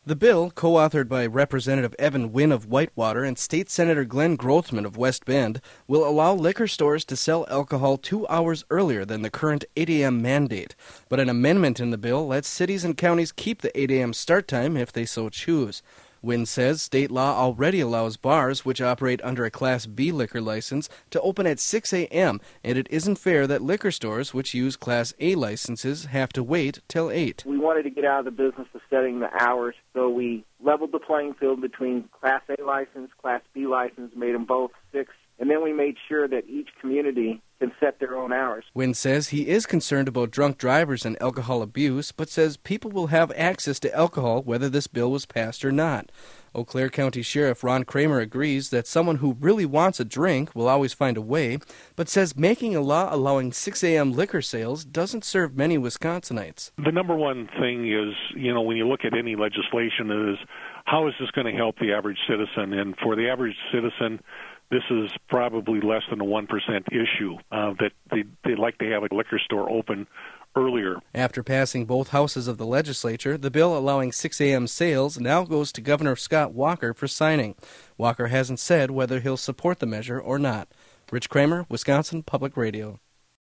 The bill, co-authored by Representative Evan Wynn of Whitewater and State Senator Glenn Grothman of West Bend, will allow liquor stores to sell alcohol 2 hours earlier than the current 8 a.m. mandate. But an amendment in the bill lets cities and counties keep the 8 a.m. start time if they so choose. Wynn says state law already allows bars, which operate under a Class B liquor license, to open at 6 a.m., and it isn't fair that liquor stores, which use Class A licenses, have to wait till 8. We wanted to get out of the business of setting the hours, so we leveled the playing field between Class A license, Class B license, made them both 6, and then we made sure that each community can set their own hours. Wynn says he is concerned about drunk drivers and alcohol abuse, but says people will have access to alcohol whether this bill was passed or not. Eau Claire County Sheriff Ron Kramer agrees that someone who really wants a drink will always find a way, but says making a law allowing 6 a.m. liquor sales doesn't serve many Wisconsinites. The number one thing is, when you look at any legislation, is how is this going to help the average citizen? And for the average citizen, this is probably less than a 1% issue, that they'd like to have a liquor store open earlier. After passing both houses of the legislature, the bill allowing 6 a.m. sales now goes to Governor Scott Walker for signing. Walker hasn't said whether he'll support the measure or not. Rich Kramer, Wisconsin Public Radio.